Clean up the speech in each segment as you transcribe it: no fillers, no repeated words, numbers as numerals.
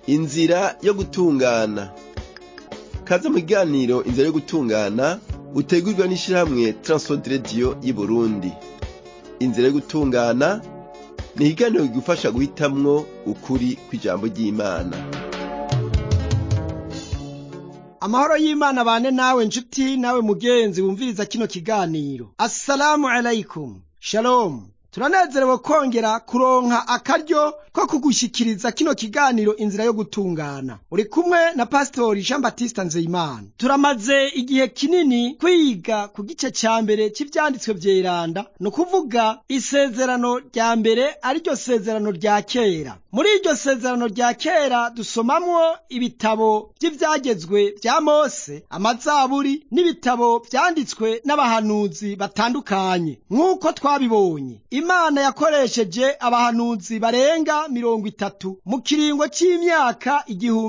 Inzira yo gutungana. Kaze mu kiganiro inzira yo gutungana utegurirwa n'ishirahamwe Transworld Radio y'i Burundi. Inzira yo gutungana ni ikiganiro kigufasha guhitamwo ukuri kw'ijambo ry'Imana. Amahoro y'Imana bane nawe nshuti nawe mugenzi wumviriza kino kiganiro. Assalamu alaikum. Shalom. Turanezerewe kongera kuronka akaryo ko kugushikiriza kino kiganiro inzira yo gutungana. Uri kumwe na Pastori Jean Baptiste Nzeyimana. Turamaze igihe kinini kwiga ku gice ca mbere c'ivyanditswe vyeranda, no kuvuga isezerano rya mbere ariryo sezerano rya kera. Muri iryo sezerano rya kera dusomamwo ibitabo vy'ivyagezwe vya Mose, amazaburi n'ibitabo vyanditswe n'abahanuzi batandukanye. Nk'uko twabibonye, Imana yakoresheje abahanuzi barenga 30 mu kiringo c'imyaka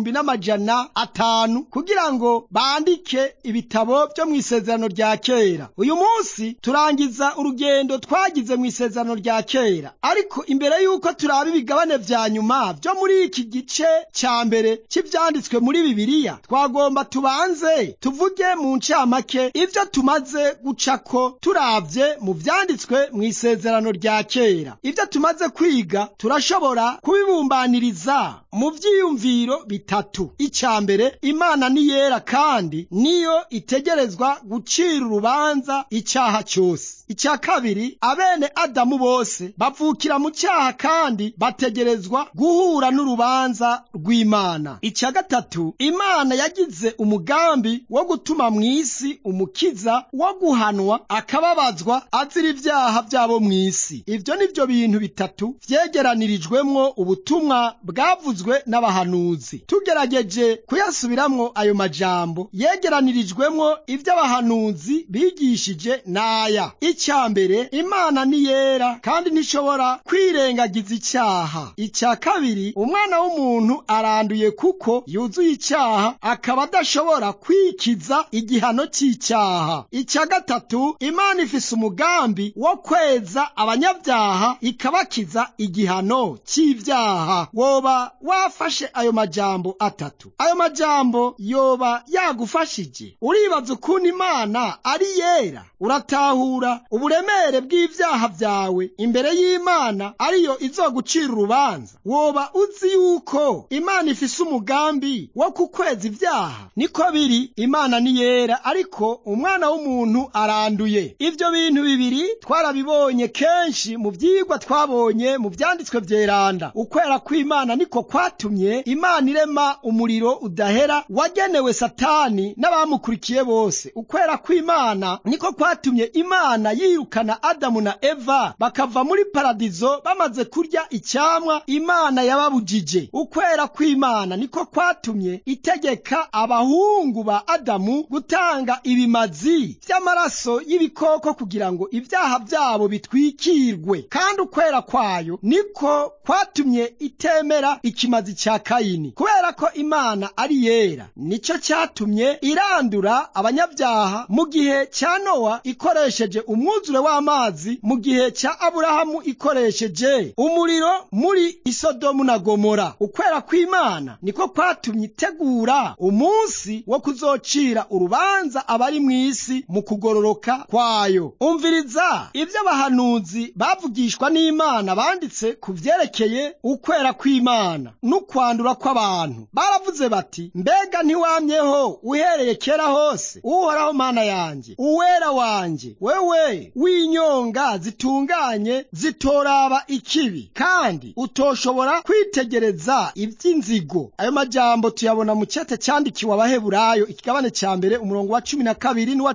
1500 kugira ngo bandike ibitabo vyo mw'isezerano rya kera. Uyu munsi turangiza urugendo twagize mw'isezerano rya kera, ariko imbere yuko turaba ibigabane vya nyuma vyo muri iki gice ca mbere c'ivyanditswe muri Bibiliya, twagomba tubanze tuvuge mu ncamake ivyo tumaze gucako turavye mu vyanditswe mw'isezerano rya kera. Ivyo tumaze kwiga turashobora kubibumbaniriza mu vyiyumviro bitatu. Ica mbere, Imana ni yera kandi niyo itegerezwa gucira urubanza icaha cyose. Ica kabiri, abene Adamu bose bavukira mu cyaha kandi bategerezwa guhura n'urubanza rw'Imana. Ica gatatu, Imana yagize umugambi wo gutuma mw'isi umukiza wo guhanwa akababazwa azira ivyaha vyabo mw'isi. Ivyo nivyo bintu bitatu vyegeranirijwemwo ubutumwa bwavuzwe n'abahanuzi. Tugerageje kuyasubiramwo ayo majambo yegeranirijwemwo ivyo abahanuzi bigishije naya. Ica mbere, Imana ni yera kandi ntishobora kwirengagiza icyaha. Ica kabiri, umwana w'umuntu aranduye kuko yuzuye icyaha akaba adashobora kwikiza igihano c'icyaha. Ica gatatu, Imana ifise umugambi wo kweza abanyabyaha ikabakiza igihano c'ivyaha. Woba wafashe ayo majambo atatu, ayo majambo yoba yagufashije? Uribaza ukuntu Imana ari yera? Uratahura uburemere bw'ivyaha vyawe imbere y'Imana ariyo izogucira urubanza? Woba uzi yuko Imana ifise umugambi wo kukweza ivyaha? Niko biri, Imana ni yera ariko umwana w'umuntu aranduye. Ivyo bintu bibiri twarabibonye kenshi mu vyigwa twabonye mu vyanditswe vyeranda. Ukwera kw'Imana niko kwatumye Imana irema umuriro udahera wagenewe Satani n'abamukurikiye bose. Ukwera kw'Imana niko kwatumye Imana yirukana Adamu na Eva bakava muri paradizo bamaze kurya icyamwa Imana yababujije. Ukwera kw'Imana niko kwatumye itegeka abahungu ba Adamu gutanga ibimazi vy'amaraso y'ibikoko kugira ngo ivyaha vyabo bitwikirwe. Kandi ukwera kwayo niko kwatumye itemera ikimazi ca Kayini. Kubera ko Imana ari yera, nico cyatumye irandura abanyabyaha mu gihe ca Nowa ikoresheje umwuzure w'amazi, mu gihe ca Aburahamu ikoresheje umuriro muri Isodomu na Gomora. Ukwera kw'Imana niko kwatumye itegura umunsi wo kuzocira urubanza abari mw'isi mu kugororoka kwayo. Umviriza ivyo abahanuzi bavugishwa n'Imana banditse ku vyerekeye ukwera kw'Imana n'ukwandura kw'abantu. Baravuze bati, mbega ntiwamyeho uhereye kera hose, Uhoraho Mana yanje, uwera wanje, wewe w'inyonga zitunganye zitoraba ikibi kandi utoshobora kwitegereza ivy'inzigo. Ayo majambo tuyabona mu cete candikiwe Abaheburayo ikigabane ca mbere umurongo wa 12 n'uwa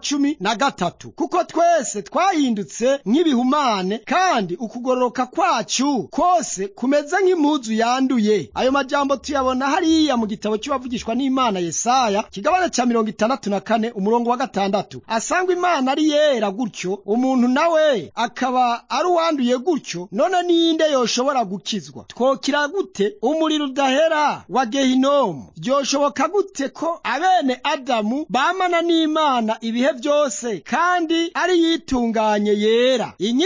13. Kuko twese twahindutse nk'ibihumane kandi ukugororoka kwacu kose kumeze nk'impuzu yanduye. Ayo majambo tuyabona hariya mu gitabo cy'abavugishwa n'Imana Yesaya kigabane ca 64 umurongo wa 6. Asangwa Imana ari yera gutyo, umuntu nawe akaba ari uwanduye gutyo, none ninde yoshobora gukizwa? Twokira gute umuriro udahera wa Gehinomu? Byoshoboka gute ko abene Adamu bamana n'Imana ibihe byose kandi ari yitunganye yera? Inyishu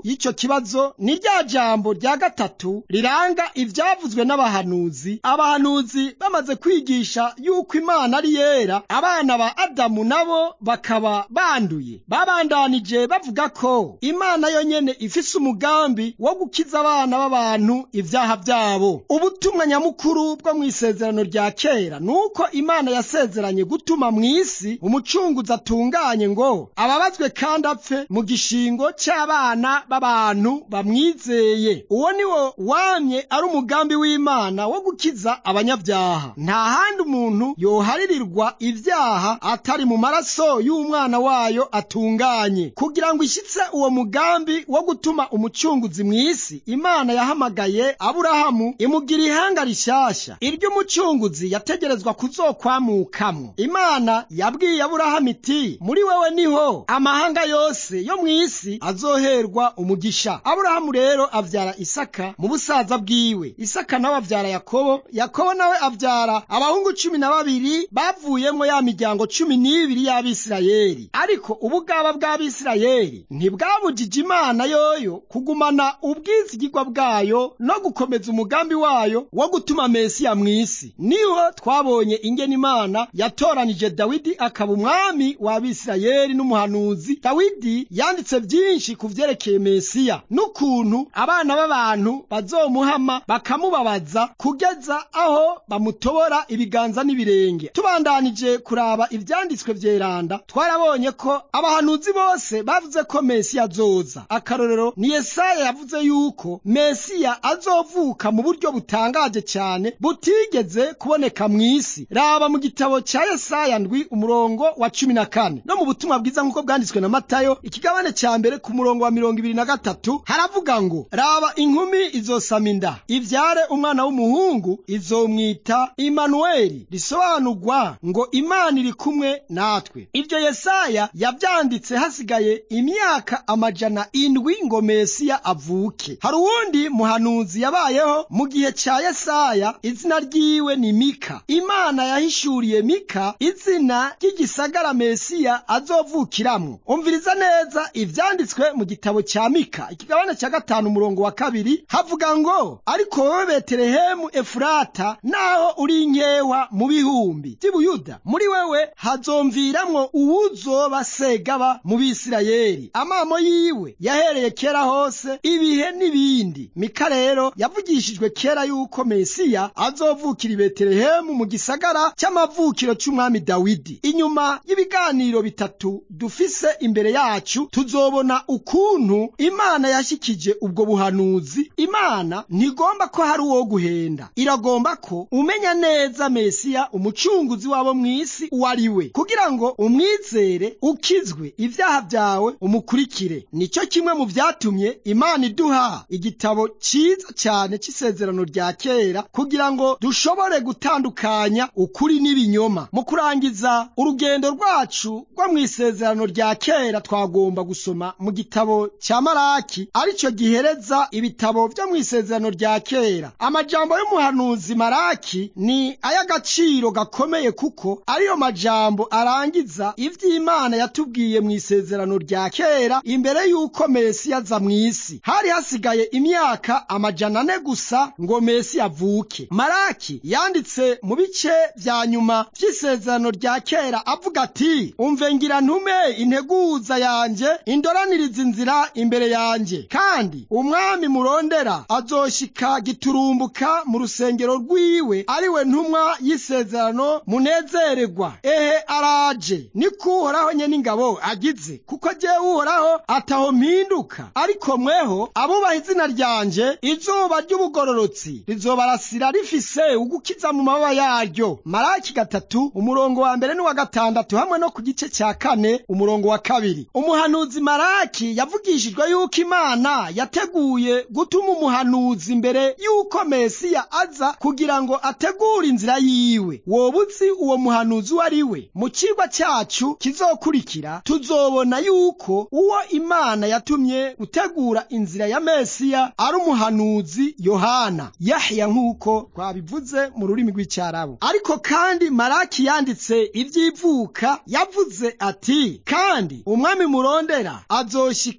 y'icyo kibazo ni rya jambo rya gatatu riranga ivyavuzwe n'abahanuzi. Abahanuzi bamaze kwigisha yuko Imana ari yera, abana ba Adamu nabo bakaba banduye, babandanije bavuga ko Imana yonyene ifise umugambi wo gukiza abana b'abantu ivyaha vyabo. Ubutumwa nyamukuru bwo mw'isezerano rya kera nuko Imana yasezeranye gutuma mw'isi umucunguzi atunganye ngo ababazwe kandi apfe mu gishingo c'abana b'abantu bamwizeye. Uwo niwo wamye ari umugambi w'Imana wo gukiza abanyabyaha. Nta handi umuntu yoharirirwa ivyaha atari mu maraso y'umwana wayo atunganye. Kugira ngo ishitse uwo mugambi wo gutuma umucunguzi mw'isi, Imana yahamagaye Aburahamu imugira ihanga rishasha iryo umucunguzi yategerezwa kuzokwamukamwo. Imana yabwiye Aburahamu iti, muri wewe niho amahanga yose yo mw'isi azoherwa umugisha. Aburahamu rero avyara Isaka mu busaza bwiwe. Isaka nawe avyara Yakobo. Yakobo nawe avyara abahungu 12 bavuyemwo ya miryango 12 y'Abisirayeli. Ariko ubugaba bw'Abisirayeli ntibwabujije Imana yoyo kugumana ubwizigirwa bwayo no gukomeza umugambi wayo wo gutuma Mesiya mw'isi. Niho twabonye ingene Imana yatoranije Dawidi akaba umwami w'Abisirayeli n'umuhanuzi. Dawidi yanditse byinshi ku vyerekeye Mesiya n'ukuntu abana b'abantu bazomuhama bakamubabaza kugeza aho bamutobora ibiganza n'ibirenge. Tubandanije kuraba ivyanditswe vyeranda, twarabonye ko abahanuzi bose bavuze ko Mesiya azoza. Akarorero ni Yesaya yavuze yuko Mesiya azovuka mu buryo butangaje cyane butigeze kuboneka mw'isi. Raba mu gitabo ca Yesaya 7:14 no mu butumwa bwiza nk'uko bwanditswe na Matayo ikigabane ca mbere ku murongo wa 23 haravuga ngo, raba inkumi izosama inda ivyare umwana w'umuhungu, izomwita Imanueli, risobanurwa ngo Imana iri kumwe natwe. Ivyo Yesaya yavyanditse hasigaye imyaka 700 ngo Mesiya avuke. Hari uwundi muhanuzi yabayeho mu gihe ca Yesaya, izina ryiwe ni Mika. Imana yahishuriye Mika izina ry'igisagara Mesiya azovukiramwo. Umviriza neza ivyanditswe mu gitabo ca Mika ikigabane ca 5 umurongo wa 2 havuga ngo, ariko wowe Betelehemu Efurata, naho uri inkewa mu bihumbi vy'Ubuyuda, muri wewe hazomviramwo uwuzoba segaba mu Bisirayeli, amamo yiwe yahereye kera hose ibihe n'ibindi. Mika rero yavugishijwe kera yuko Mesiya azovukira i Betelehemu mu gisagara c'amavukiro c'umwami Dawidi. Inyuma y'ibiganiro bitatu dufise imbere yacu, tuzobona ukuntu Imana yashikije ubwo buhanuzi. Imana ntigomba ko hari uwo guhenda, iragomba ko umenya neza Mesiya umucunguzi wabo mw'isi uwariwe, kugira ngo umwizere ukizwe ivyaha vyawe umukurikire. Nico kimwe mu vyatumye Imana iduha igitabo ciza cyane c'isezerano rya kera kugira ngo dushobore gutandukanya ukuri n'ibinyoma. Mu kurangiza urugendo rwacu rwo mw'isezerano rya kera, twagomba gusoma mu gitabo cya Maraki, arico gihereza ibitabo vyo mw'isezerano rya kera. Amajambo y'umuhanuzi Maraki ni ay'agaciro gakomeye kuko ariyo majambo arangiza ivy'Imana yatubwiye mw'isezerano rya kera imbere yuko Mesiya aza mw'isi. Hari hasigaye imyaka 400 gusa ngo Mesiya avuke. Maraki yanditse mu bice vya nyuma vy'isezerano rya kera avuga ati, umve ngira ntume integuza yanje indoraniriza inzira imbere yanje, kandi umwami murondera azoshika giturumbuka mu rusengero rwiwe, ariwe ntumwa y'isezerano munezererwa. Ehe araje, niko Uhoraho nyene ingabo agize, kuko jewe Uhoraho ataho mpinduka. Ariko mweho abubaha izina ryanje, izuba ry'ubugororotsi rizobarasira rifise ugukiza mu mababa yaryo. Maraki 3 umurongo wa 1 n'uwa 6 hamwe no ku gice cya 4 umurongo wa 2. Umuhanuzi Maraki yavugishijwe yuko Imana yateguye gutuma umuhanuzi mbere yuko Mesiya aza kugira ngo ategure inzira yiwe. Wobuzi uwo muhanuzi wariwe. Mu cigwa cyacu kizokurikira tuzobona yuko uwo Imana yatumye gutegura inzira ya Mesiya ari umuhanuzi Yohana, Yahya nk'uko twabivuze mu rurimi rw'icyarabu. Ariko kandi Maraki yanditse ivy'ivuka yavuze ati, kandi umwami murondera azoshika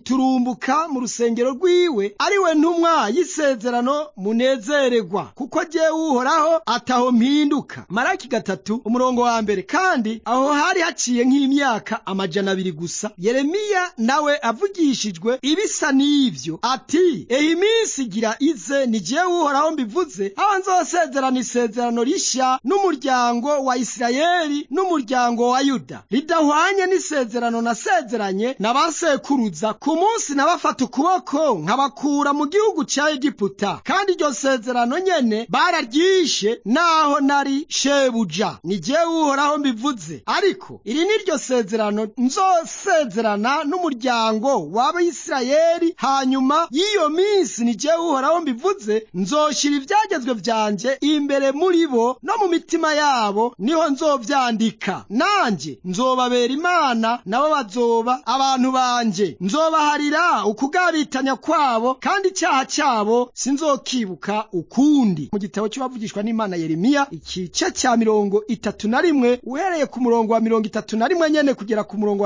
giturumbuka mu rusengero rwiwe, ari we ntumwa y'isezerano munezererwa, kuko jyewe Uhoraho ataho mpinduka. Malaki 3:1. Kandi aho hari haciye nk'imyaka 200 gusa, Yeremiya nawe avugishijwe ibisa n'ivyo ati, ehe iminsi igira ize, ni jyewe Uhoraho mbivuze, aho nzosezerana isezerano rishya n'umuryango wa Isirayeli n'umuryango wa Yuda, ridahwanye n'isezerano nasezeranye na basekuruza ku munsi nabafata ukuboko nkabakura mu gihugu ca Egiputa, kandi iryo sezerano nyene bararyishe naho nari shebuja. Ni jyewe Uhoraho mbivuze. Ariko iri ni ryo sezerano nzosezerana n'umuryango w'Abisirayeli hanyuma y'iyo minsi, ni jyewe Uhoraho mbivuze, nzoshira ivyagezwe vyanje imbere muri bo, no mu mitima yabo niho nzovyandika. Nanje nzobabera Imana, nabo bazoba abantu banje. Nzobaharira ukugabitanya kwabo, kandi icyaha cyabo sinzokibuka ukundi. Mu gitabo cy'abavugishwa n'Imana Yeremiya, igice cya 31 uhereye ku murongo wa 31 nyene kugera ku murongo wa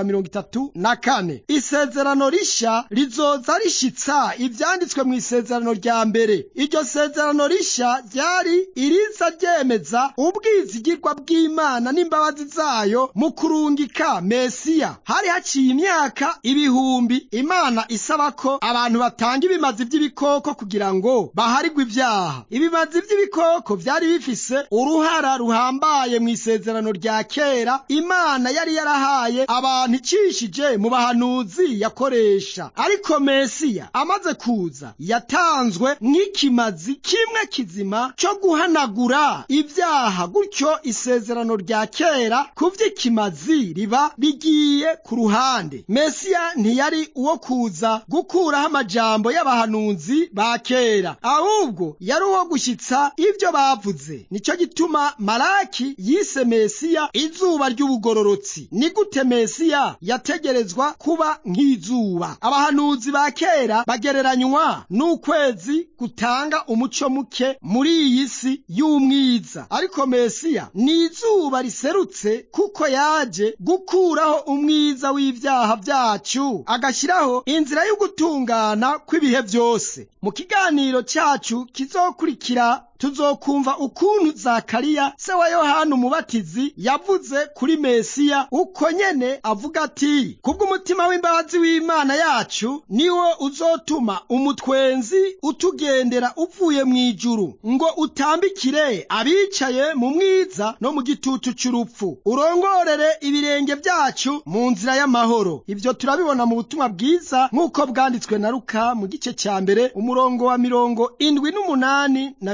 34. Isezerano rishya rizoza rishitsa ivyanditswe mu isezerano rya mbere. Iryo sezerano rishya ryari iriza ryemeza ubwizigirwa bw'Imana n'imbabazi zayo mu kurungika Mesiya. Hari haciye imyaka 1000 Imana isaba ko abantu batanga ibimazi by'ibikoko kugira ngo baharigwe ibyaha. Ibimazi by'ibikoko byari bifise uruhara ruhambaye mu isezerano rya kera Imana yari yarahaye abantu icishije mu bahanuzi yakoresha. Ariko Mesiya amaze kuza yatanzwe nk'ikimazi kimwe kizima cyo guhanagura ibyaha, gutyo isezerano rya kera kuvy'ikimazi riba rigiye ku ruhande. Mesiya ntiyari uwo kuza gukuraho amajambo y'abahanuzi ba kera, ahubwo yari uwo gushitsa ibyo bavuze. Nico gituma Malaki yise Mesiya izuba ry'ubugororotsi. Ni gute Mesiya yategerezwa kuba nk'izuba? Abahanuzi ba kera bagereranywa n'ukwezi gutanga umuco muke muri iyi si y'umwiza, ariko Mesiya ni izuba riserutse, kuko yaje gukuraho umwiza w'ivyaha vyacu, agashyiraho inzira yo gutungana kw'ibihe byose. Mu kiganiro cyacu kizokurikira tuzokumva ukuntu Zakariya se wa Yohana umubatizi yavuze kuri Mesiya uko nyene, avuga ati, kubw'umutima w'imbabazi w'Imana yacu niwo uzotuma umutwenzi utugendera uvuye mu ijuru, ngo utambikire abicaye mu mwiza no mu gitutu cy'urupfu, urongorere ibirenge vyacu mu nzira y'amahoro. Ibyo turabibona mu butumwa bwiza nk'uko bwanditswe na Luka mu gice cya mbere umurongo wa 78 na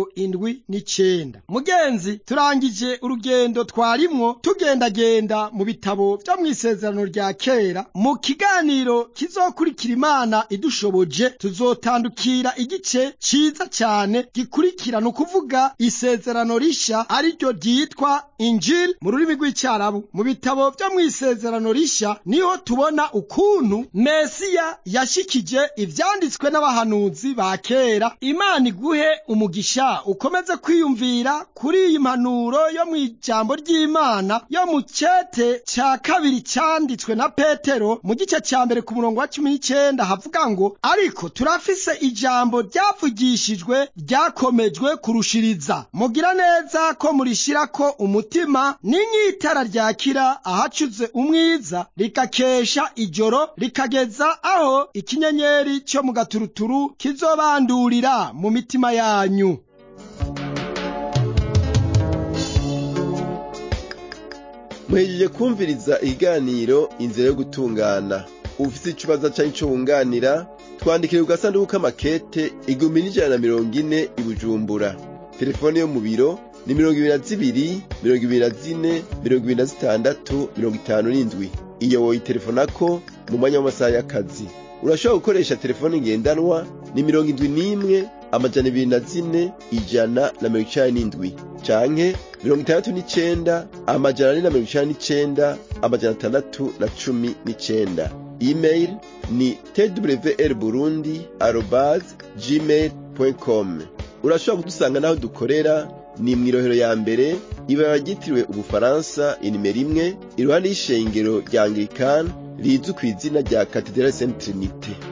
79. Mugenzi, turangije urugendo twarimwo tugendagenda mu bitabo byo mu isezerano rya kera. Mu kiganiro kizokurikira Imana idushoboje, tuzotandukira igice ciza cyane gikurikira, no kuvuga isezerano rishya, ari ryo ryitwa Injili mu rurimi rw'icyarabu. Mu bitabo byo mu isezerano rishya niho tubona ukuntu Mesiya yashikije ivyanditswe n'abahanuzi ba kera. Imana iguhe umugisha ukomeze kwiyumvira kuri iyi mpanuro yo mu ijambo ry'Imana yo mu cete cya kabiri cyanditswe na Petero mu gice cya mbere ku murongo wa 19, havuga ngo, ariko turafise ijambo ryavugishijwe ryakomejwe kurushiriza, mugira neza ko murishirako umutima, n'inyitara ryakira ahacuze umwiza, rikakesha ijoro, rikageza aho ikinyenyeri cyo mu gaturuturu kizobandurira mu mitima yanyu. Muhejeje kumviriza ikiganiro inzira yo gutungana. Ufite ikibazo cyangwa icyo wunganira, twandikire ku gasanduku k'amakete 1140 i Bujumbura. Telefone yo mu biro ni 22 24 26 57. Iyo woyitelefonako mu mwanya w'amasaha y'akazi. Urashobora gukoresha telefone ngendanwa ni 71 204 197 canke 69 499 619. Email ni twrburundi@gmail.com. Urashobora kudusanga naho dukorera ni mw'irohero ya mbere ibara ryitiriwe Ubufaransa inimero 1 iruhande y'ishengero rya Anglikani rizwi ku izina rya Cathedrale Sainte Trinité.